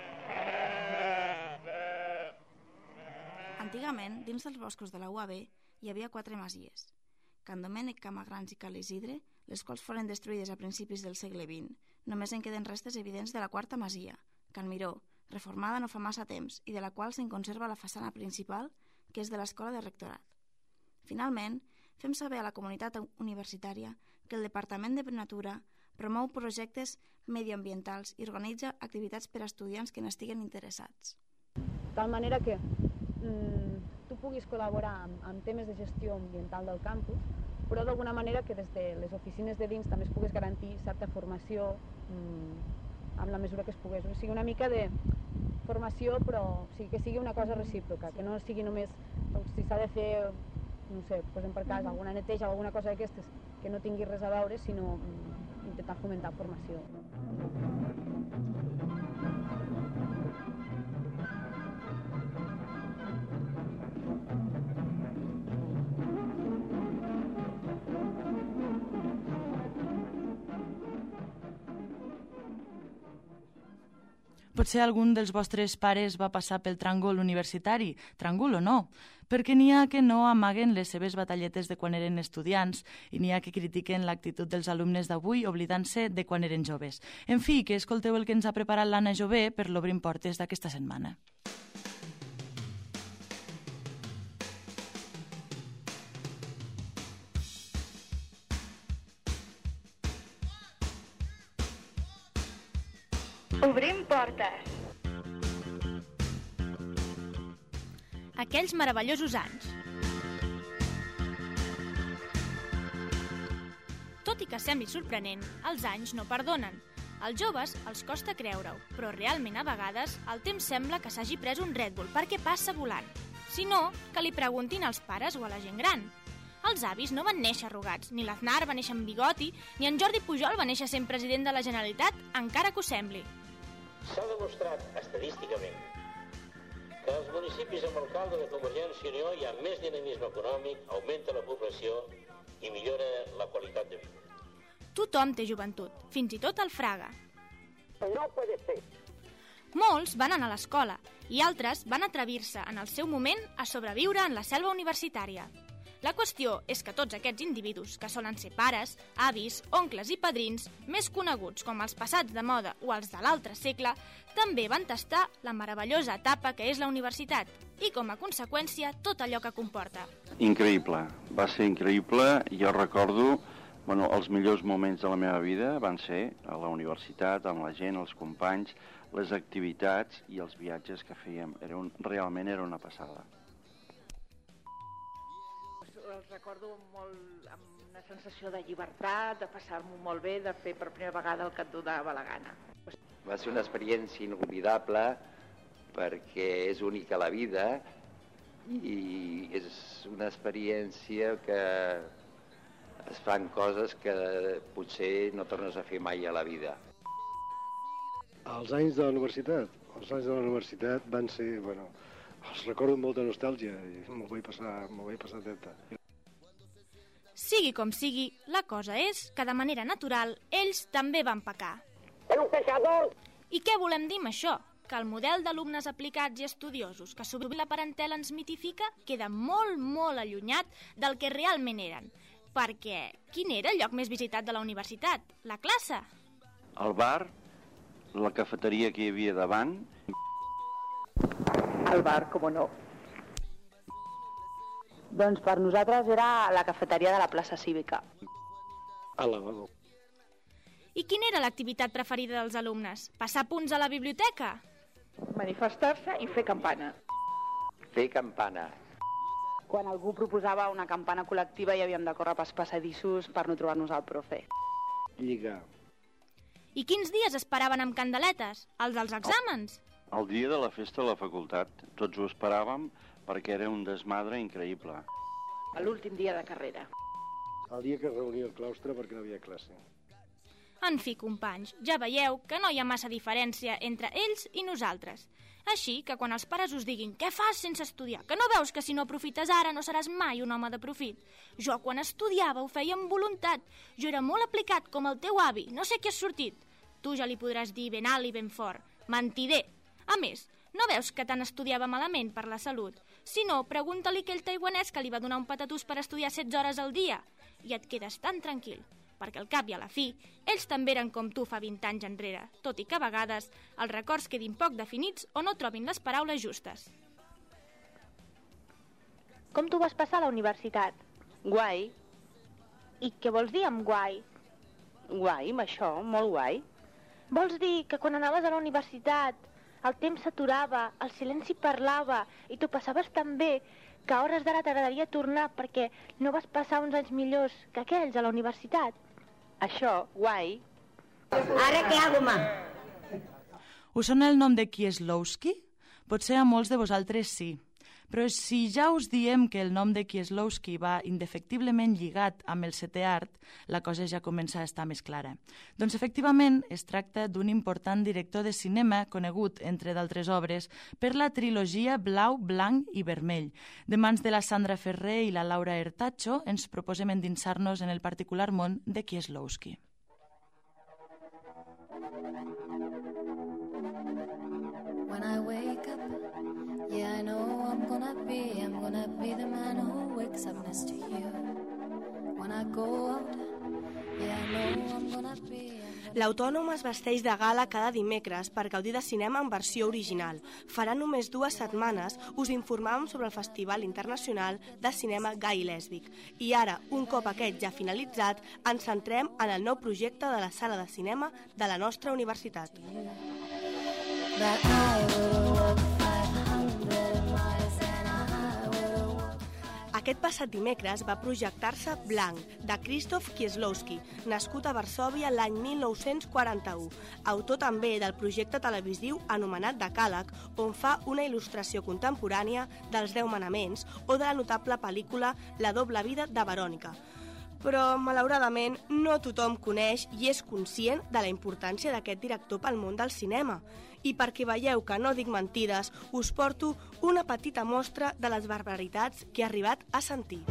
Antigament, dins dels boscos de la UAB hi havia 4 masies: Can Domènec, Camagrans i Cal Isidre, les quals foren destruïdes a principis del segle XX. Només en queden restes evidents de la 4a masia, Can Miró, reformada no fa massa temps i de la qual se'n conserva la façana principal, que és de l'Escola de Rectorat. Finalment, fem saber a la comunitat universitària que el Departament de Natura promou projectes medioambientals i organitza activitats per a estudiants que n'estiguen interessats. De tal manera que tu puguis col·laborar amb temes de gestió ambiental del campus, però d'alguna manera que des de les oficines de dins també es pogués garantir certa formació amb la mesura que es pogués. O sigui, una mica de formació, però que sigui una cosa recíproca, que no sigui només, si s'ha de fer, no sé, posem per cas, alguna neteja o alguna cosa d'aquestes que no tingui res a veure, sinó intentar fomentar formació. Potser algun dels vostres pares va passar pel tràngol universitari, tràngol o no, perquè n'hi ha que no amaguen les seves batalletes de quan eren estudiants i n'hi ha que critiquen l'actitud dels alumnes d'avui oblidant-se de quan eren joves. En fi, que escolteu el que ens ha preparat l'Anna Jové per l'Obrim Portes d'aquesta setmana. Obrim portes. Aquells meravellosos anys. Tot i que sembli sorprenent, els anys no perdonen. Als joves els costa creure-ho, però realment a vegades el temps sembla que s'hagi pres un Red Bull perquè passa volant. Si no, que li preguntin als pares o a la gent gran. Els avis no van néixer arrugats, ni l'Aznar va néixer amb bigoti, ni en Jordi Pujol va néixer sent president de la Generalitat, encara que ho sembli. S'ha demostrat estadísticament que als municipis amb alcalde de Convergència i Unió hi ha més dinamisme econòmic, augmenta la població i millora la qualitat de vida. Tothom té joventut, fins i tot el Fraga. No puede ser. Molts van anar a l'escola i altres van atrevir-se en el seu moment a sobreviure en la selva universitària. La qüestió és que tots aquests individus, que solen ser pares, avis, oncles i padrins, més coneguts com els passats de moda o els de l'altre segle, també van tastar la meravellosa etapa que és la universitat i, com a conseqüència, tot allò que comporta. Increïble, va ser increïble. Jo recordo, els millors moments de la meva vida van ser a la universitat, amb la gent, els companys, les activitats i els viatges que fèiem. Realment era una passada. Els recordo molt amb una sensació de llibertat, de passar-m'ho molt bé, de fer per primera vegada el que et donava la gana. Va ser una experiència inolvidable perquè és única a la vida i és una experiència que es fan coses que potser no tornes a fer mai a la vida. Els anys de la universitat van ser, els recordo amb molta nostàlgia i m'ho vaig passar teta. Sigui com sigui, la cosa és que de manera natural ells també van pecar. Era un pecador! I què volem dir amb això? que el model d'alumnes aplicats i estudiosos que sovint la parentela ens mitifica queda molt, molt allunyat del que realment eren. Perquè quin era el lloc més visitat de la universitat? La classe? El bar, la cafeteria que hi havia davant. El bar, com no. Doncs per nosaltres era la cafeteria de la plaça Cívica. El lavabo. I quina era l'activitat preferida dels alumnes? Passar punts a la biblioteca? Manifestar-se i fer campana. Fer campana. Quan algú proposava una campana col·lectiva i havíem de córrer pels passadissos per no trobar-nos al profe. Lligar. I quins dies esperaven amb candeletes? Els dels exàmens? El dia de la festa a la facultat. Tots ho esperàvem perquè era un desmadre increïble. L'últim dia de carrera. El dia que es reunia el claustre perquè no havia classe. En fi, companys, ja veieu que no hi ha massa diferència entre ells i nosaltres. Així que quan els pares us diguin «Què fas sense estudiar? Que no veus que si no aprofites ara no seràs mai un home de profit?» Jo quan estudiava ho feia amb voluntat. Jo era molt aplicat com el teu avi, no sé què has sortit. Tu ja li podràs dir ben alt i ben fort. Mentider! A més, no veus que tant estudiava malament per la salut? Si no, pregunta-li aquell taiwanès que li va donar un patatús per estudiar 16 hores al dia. I et quedes tan tranquil, perquè al cap i a la fi, ells també eren com tu fa 20 anys enrere, tot i que a vegades els records quedin poc definits o no trobin les paraules justes. Com tu vas passar a la universitat? Guai. I què vols dir amb guai? Guai, amb això, molt guai. Vols dir que quan anaves a la universitat el temps s'aturava, el silenci parlava i tu passaves tan bé que a hores d'ara t'agradaria tornar perquè no vas passar uns anys millors que aquells a la universitat? Això, guai. Ara què hago, ma? Us sona el nom de Kieslowski? Potser a molts de vosaltres sí. Però si ja us diem que el nom de Kieslowski va indefectiblement lligat amb el setè art, la cosa ja comença a estar més clara. Doncs efectivament es tracta d'un important director de cinema conegut, entre d'altres obres, per la trilogia Blau, Blanc i Vermell. De mans de la Sandra Ferrer i la Laura Ertacho ens proposem endinsar-nos en el particular món de Kieslowski. When I wake up, yeah, I know I'm gonna be the man who wakes up next to you. When I go out, yeah, I know I'm gonna be... L'Autònom es vesteix de gala cada dimecres per gaudir de cinema en versió original. Farà només 2 setmanes us informàvem sobre el Festival Internacional de Cinema Gai i Lèsbic. I ara, un cop aquest ja finalitzat, ens centrem en el nou projecte de la sala de cinema de la nostra universitat. Aquest passat dimecres va projectar-se Blanc, de Krzysztof Kieslowski, nascut a Varsòvia l'any 1941, autor també del projecte televisiu anomenat Decàleg, on fa una il·lustració contemporània dels 10 manaments o de la notable pel·lícula La doble vida de Verònica. Però, malauradament, no tothom coneix i és conscient de la importància d'aquest director pel món del cinema. I perquè veieu que no dic mentides, us porto una petita mostra de les barbaritats que he arribat a sentir.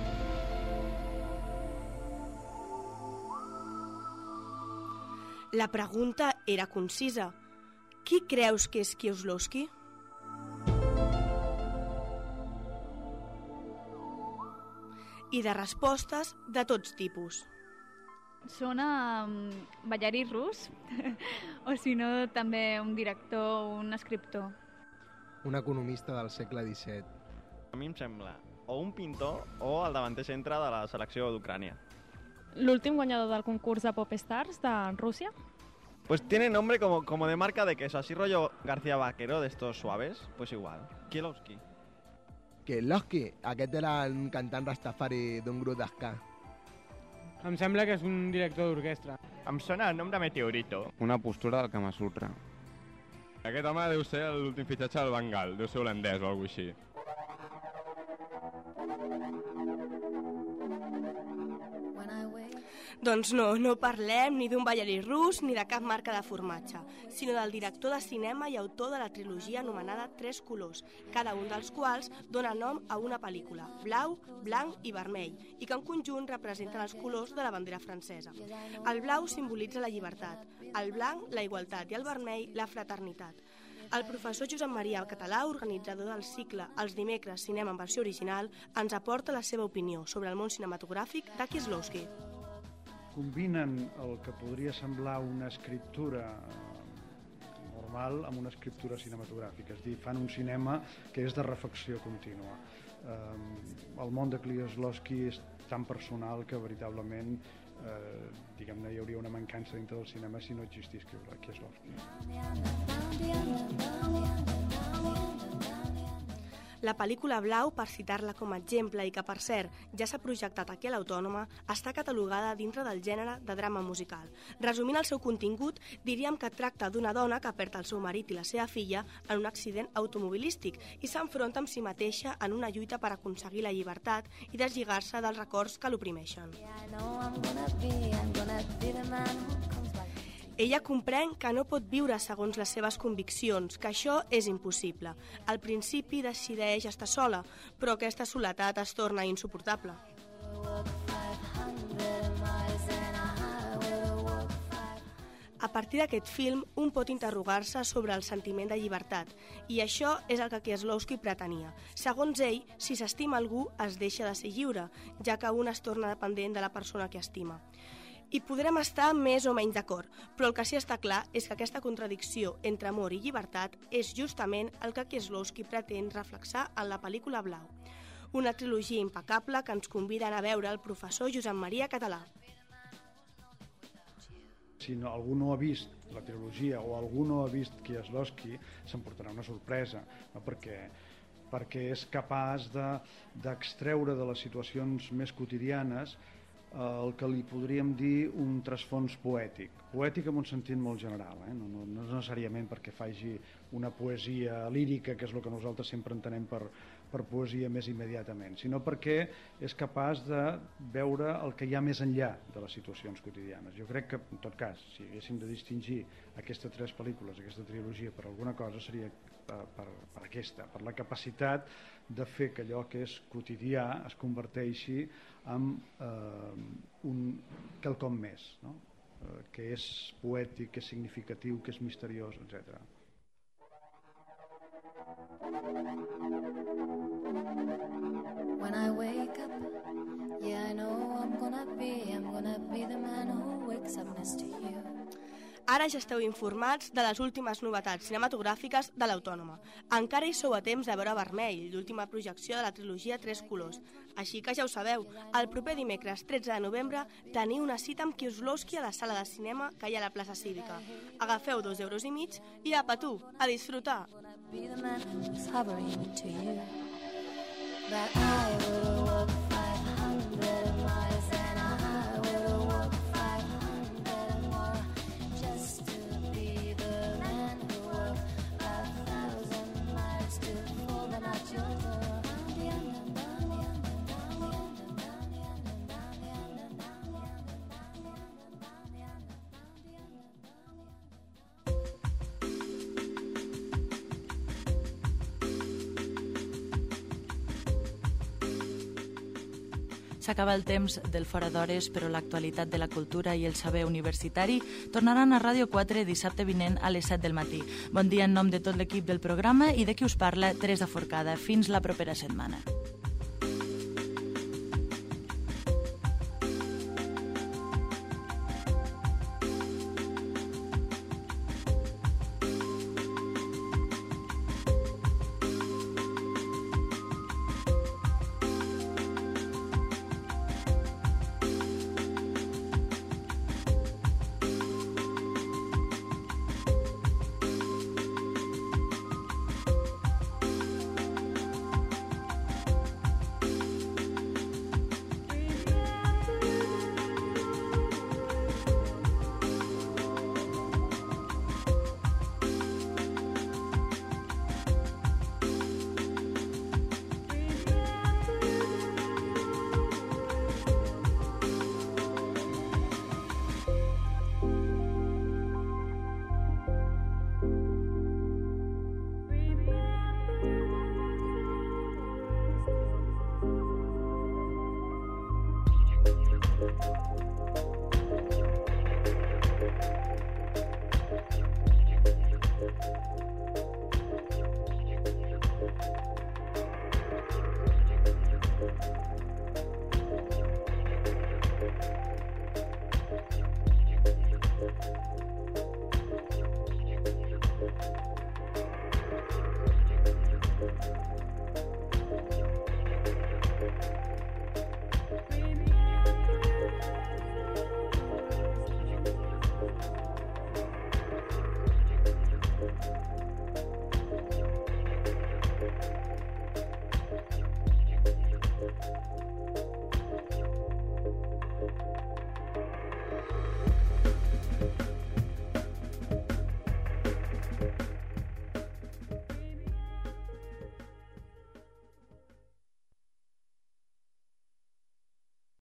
La pregunta era concisa. Qui creus que és Kieslowski? I de respostes de tots tipus. Sona ballarí rus, o si no també un director o un escriptor. Un economista del segle XVII. A mi em sembla o un pintor o el davanter centre de la selecció d'Ucrània. L'últim guanyador del concurs de Pop Stars de Rússia. Pues tiene nombre como de marca de queso, así rollo García Vaquero, de estos suaves, pues igual. Kieslowski. Kieslowski, aquest era un cantant rastafari d'un grup d'esca. Em sembla que és un director d'orquestra. Em sona el nom de Meteorito. Una postura del Kama Sutra. Aquest home deu ser l'últim fitxatge del Bengal, deu ser holandès o alguna cosa així. Doncs no parlem ni d'un ballarí rus ni de cap marca de formatge, sinó del director de cinema i autor de la trilogia anomenada Tres colors, cada un dels quals dona nom a una pel·lícula, blau, blanc i vermell, i que en conjunt representen els colors de la bandera francesa. El blau simbolitza la llibertat, el blanc la igualtat i el vermell la fraternitat. El professor Josep Maria Català, organitzador del cicle Els dimecres cinema en versió original, ens aporta la seva opinió sobre el món cinematogràfic de Kieslowski. Combinen el que podria semblar una escriptura normal amb una escriptura cinematogràfica, és a dir, fan un cinema que és de reflexió contínua. El món de Kieslowski és tan personal que veritablement diguem-ne, hi hauria una mancança dintre del cinema si no existís Kieslowski. La pel·lícula Blau, per citar-la com a exemple i que, per cert, ja s'ha projectat aquí a l'Autònoma, està catalogada dintre del gènere de drama musical. Resumint el seu contingut, diríem que tracta d'una dona que perd el seu marit i la seva filla en un accident automobilístic i s'enfronta amb si mateixa en una lluita per aconseguir la llibertat i deslligar-se dels records que l'oprimeixen. Ella comprèn que no pot viure segons les seves conviccions, que això és impossible. Al principi decideix estar sola, però aquesta soledat es torna insuportable. A partir d'aquest film, un pot interrogar-se sobre el sentiment de llibertat, i això és el que Kieslowski pretenia. Segons ell, si s'estima algú, es deixa de ser lliure, ja que un es torna dependent de la persona que estima. I podrem estar més o menys d'acord, però el que sí està clar és que aquesta contradicció entre amor i llibertat és justament el que Kieslowski pretén reflexar en la pel·lícula Blau. Una trilogia impecable que ens convida a veure el professor Josep Maria Català. Si algú no ha vist la trilogia o algú no ha vist Kieslowski, s'emportarà una sorpresa, no? perquè és capaç d'extreure de les situacions més quotidianes el que li podríem dir un trasfons poètic. Poètic en un sentit molt general, no necessàriament perquè faci una poesia lírica, que és el que nosaltres sempre entenem per poesia més immediatament, sinó perquè és capaç de veure el que hi ha més enllà de les situacions quotidianes. Jo crec que, en tot cas, si haguéssim de distingir aquestes tres pel·lícules, aquesta trilogia, per alguna cosa, seria per aquesta, per la capacitat de fer que allò que és quotidià es converteixi en quelcom més, no? Que és poètic, que és significatiu, que és misteriós, etc. When I wake up, yeah, I know I'm gonna be the man who wakes up next to you. Ara ja esteu informats de les últimes novetats cinematogràfiques de l'Autònoma. Encara hi sou a temps de veure Vermell, l'última projecció de la trilogia Tres colors. Així que ja ho sabeu, el proper dimecres 13 de novembre teniu una cita amb Kieslowski a la sala de cinema que hi ha a la plaça Cívica. Agafeu 2,5 € i apa tu, a disfrutar! Be the man who's hovering to you. That I will walk 500 miles and I will walk 500 more just to be the man who walked 1,000 miles to fall them at your door. S'acaba el temps del Fora d'Hores, però l'actualitat de la cultura i el saber universitari tornaran a Ràdio 4 dissabte vinent a les 7 del matí. Bon dia en nom de tot l'equip del programa i de qui us parla, Teresa Forcada. Fins la propera setmana.